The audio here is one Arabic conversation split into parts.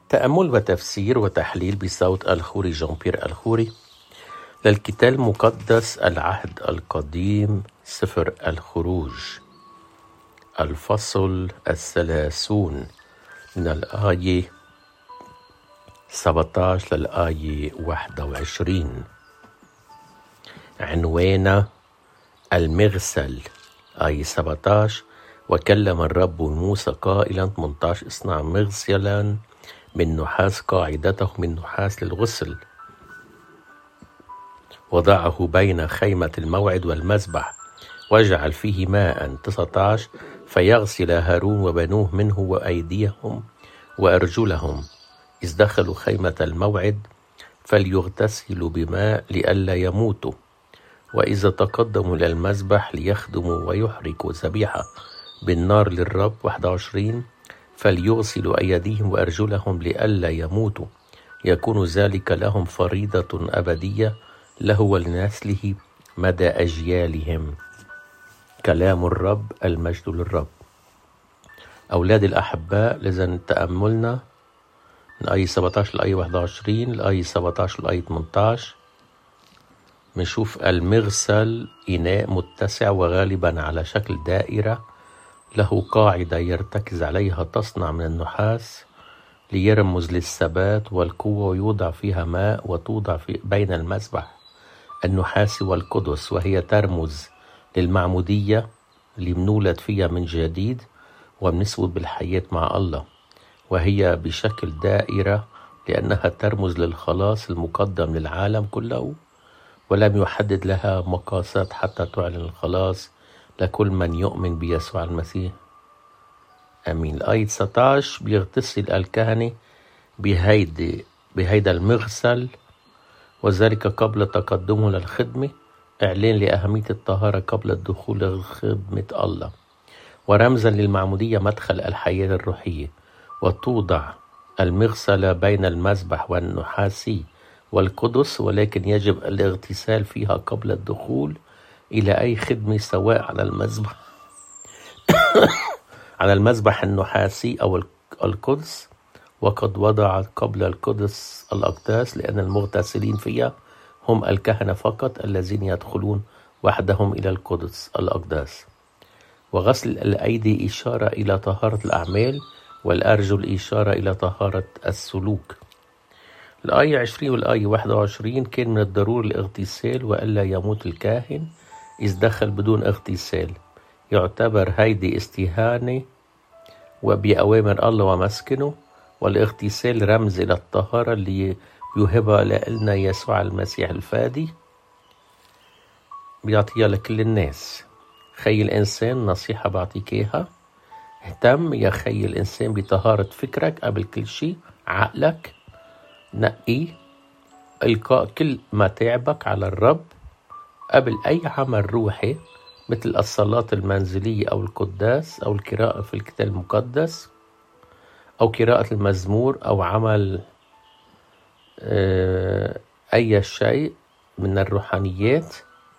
تأمل وتفسير وتحليل بصوت الخوري جان بيير الخوري للكتاب المقدس العهد القديم سفر الخروج الفصل 30 من الآية 17 للآية 21. عنوان المغسل. آية 17: وكلم الرب موسى قائلا 18: اصنع مغسلا من نحاس قاعدته من نحاس للغسل، وضعه بين خيمة الموعد والمذبح، واجعل فيه ماء. 19: فيغسل هارون وبنوه منه وأيديهم وأرجلهم إذ دخلوا خيمة الموعد، فليغتسلوا بماء لئلا يموتوا، وإذا تقدموا إلى المذبح ليخدموا ويحرقوا ذبيحة بالنار للرب. 21: فليغسلوا أيديهم وأرجلهم لئلا يموتوا، يكون ذلك لهم فريضة أبدية له ولنسله مدى أجيالهم. كلام الرب، المجد للرب. أولاد الأحباء، لذا تأملنا من آية 17 لآية 21 لآية 17 لآية 18. بنشوف المغسل إناء متسع وغالبا على شكل دائرة، له قاعدة يرتكز عليها، تصنع من النحاس ليرمز للثبات والقوة، ويوضع فيها ماء، وتوضع بين المذبح النحاس والقدس، وهي ترمز للمعمودية اللي بنولد فيها من جديد وبنسود بالحياة مع الله، وهي بشكل دائرة لأنها ترمز للخلاص المقدم للعالم كله، ولم يحدد لها مقاسات حتى تعلن الخلاص لكل من يؤمن بيسوع المسيح. أمين. الآية 19: بيغتسل الكهنة بهيدا المغسل، وذلك قبل تقدمه للخدمة، إعلان لأهمية الطهارة قبل الدخول لخدمة الله، ورمزا للمعمودية مدخل الحياة الروحية. وتوضع المغسلة بين المذبح والنحاسي والقدس، ولكن يجب الاغتسال فيها قبل الدخول إلى أي خدمة، سواء على المذبح النحاسي أو القدس. وقد وضعت قبل القدس الأقداس، لأن المغتسلين فيها هم الكهنة فقط الذين يدخلون وحدهم إلى القدس الأقداس. وغسل الأيدي إشارة إلى طهارة الأعمال، والأرجل إشارة إلى طهارة السلوك. الآية 20 والآية 21: كان من الضروري الاغتسال وألا يموت الكاهن إذ دخل بدون اغتسال. يعتبر هيدي استهانة وبأوامر الله ومسكنه، والاغتسال رمز إلى الطهارة اللي يوهبها لنا يسوع المسيح الفادي، بيعطيها لكل الناس. خي الإنسان، نصيحة بعطيك إياها: اهتم يا خي الإنسان بطهارة فكرك قبل كل شيء، عقلك نقي، إلقاء كل متاعبك على الرب قبل أي عمل روحي، مثل الصلاة المنزلية أو القداس أو القراءة في الكتاب المقدس أو قراءة المزمور أو عمل أي شيء من الروحانيات.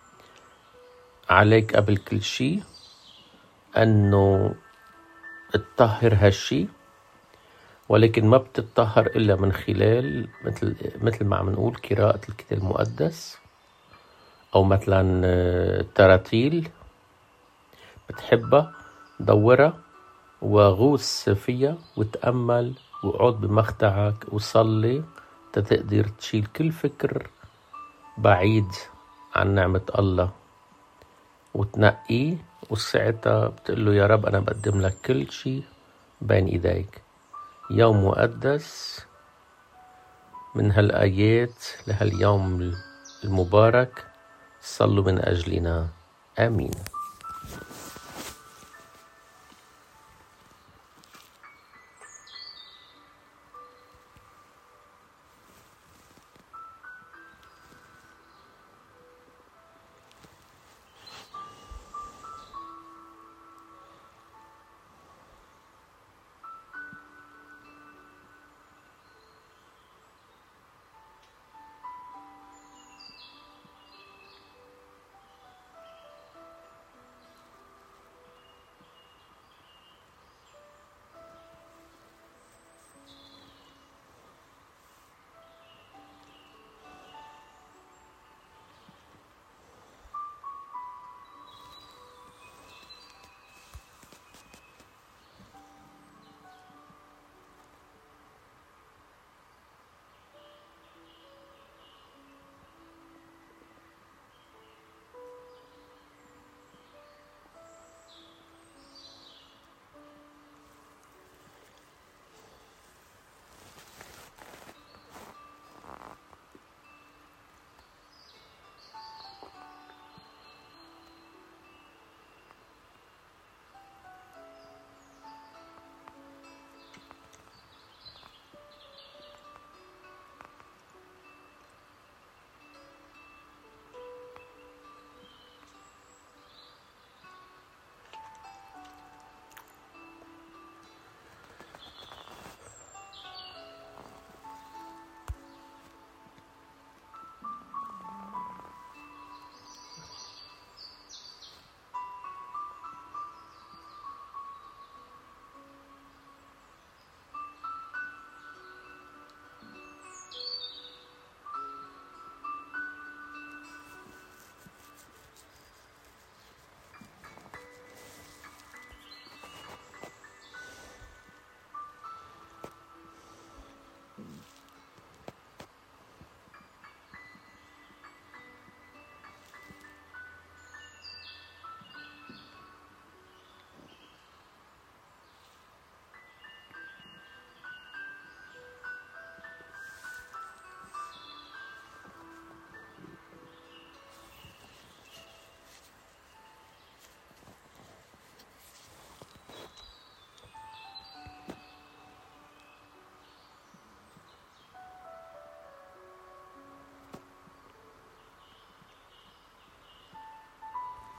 عليك قبل كل شيء أنه تطهر هالشي، ولكن ما بتطهر إلا من خلال مثل ما عم نقول قراءة الكتاب المقدس، أو مثلا تراتيل بتحبها دورها وغوص فيها وتأمل، وقعد بمخدعك وصلي تقدر تشيل كل فكر بعيد عن نعمة الله وتنقيه، وساعتها بتقول له: يا رب أنا بقدم لك كل شيء بين إيديك. يوم مقدس من هالآيات لهاليوم المبارك، صلوا من أجلنا. آمين.